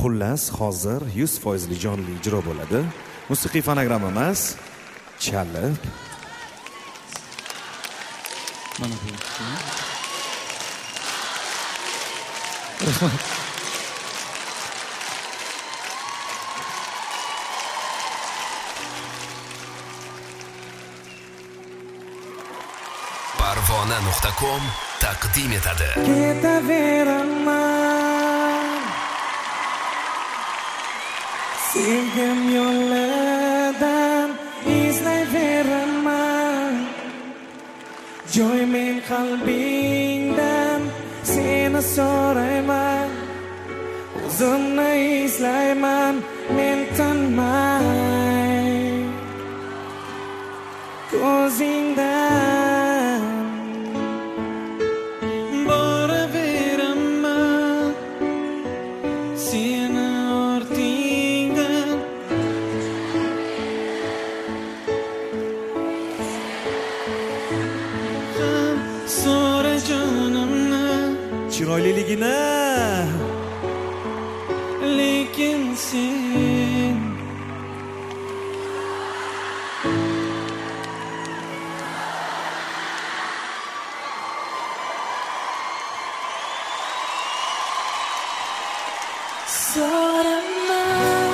Xullas, hozir 100% jonli ijro bo'ladi. Musiqiy fonogramma emas, chalib. Mana bu. Parvona.com taqdim etadi. Ketaveraman sevgim yo'lidan izlayveraman joy men qalbingdan seni so'rayman o'zimni izlayman men tinmay ko'zingdan boraveraman seni ortingdan so'ra jonimni chiroyliligini lekin sen so'raman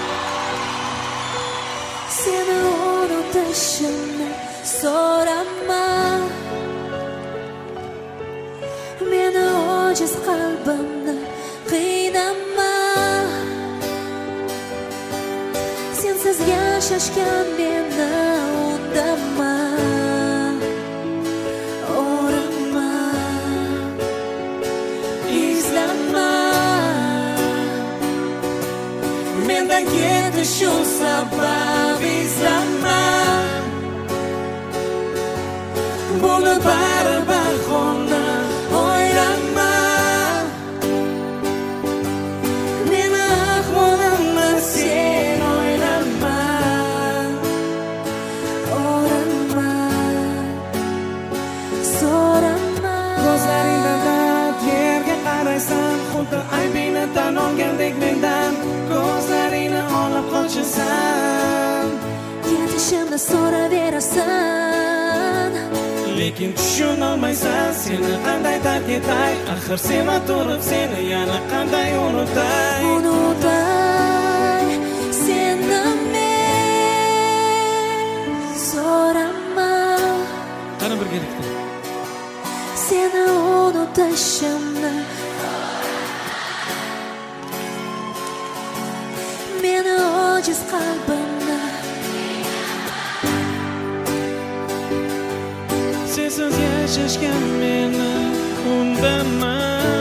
seni unutishimni so'raman meni ojiz qalbimni qiynama sensiz yashashgan meni undama o'rama izlama mendan ketish shu sabab izlama buni baribir xona o'ylama meni ahvolimni sen o'ylama o'rama so'rama ko'zlaringda dard yerga qaraysan xuddi aybingni tan olgandek mendan ko'zlaringni olib qochasan ketishimni so'raverasan lekin tushunolmaysan seni qanday tark etay axir sevma turib seni yana qanday unutay seni men so'raman qani birgalikda seni unutishimni meni ojiz qalbimni sensiz yashashgan meni undama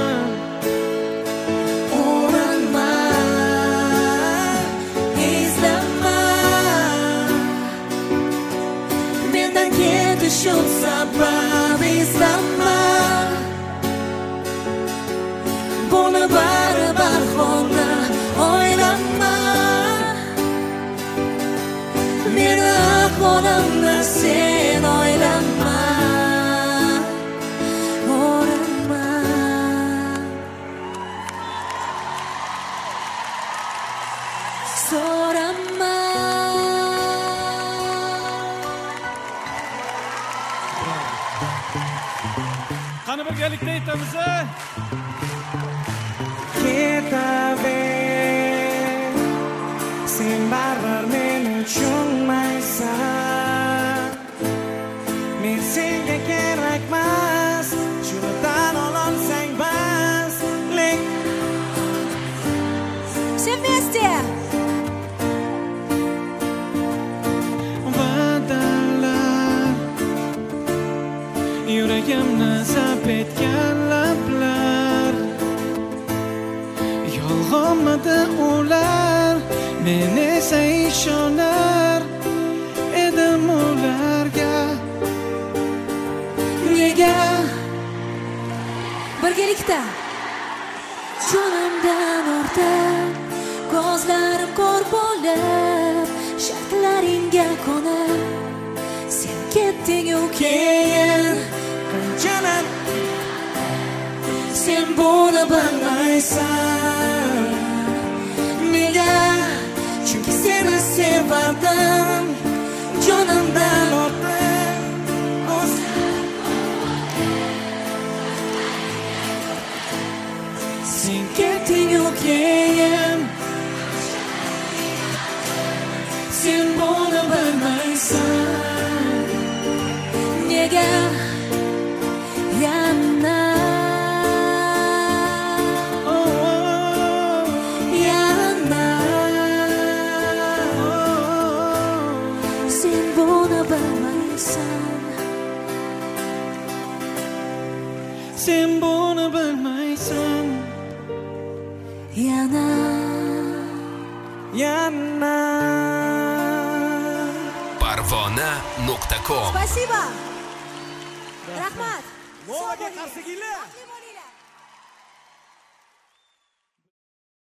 o'rama izlama mendan ketish shu sabab izlama buni baribir xona o'ylama meni ahvolimni sen o'ylama Qani birgalikda aytamiz. Ketaver sen baribir meni tushunmaysan men senga kerakmas shuni tan olsang bas Все вместе! va'dalar yuragimni zabt etgan lablar yolg'onmidi ular men esa ishonar edim ularga nega Birgalikda jonimdan ortib ko'zlarim ko'r bo'lib shartlaringga ko'nib sen ketding-u keyin qanchalar sen buni bilmaysan yana Parvona.com Спасибо. Rahmat. Movaga qarshi kelinglar.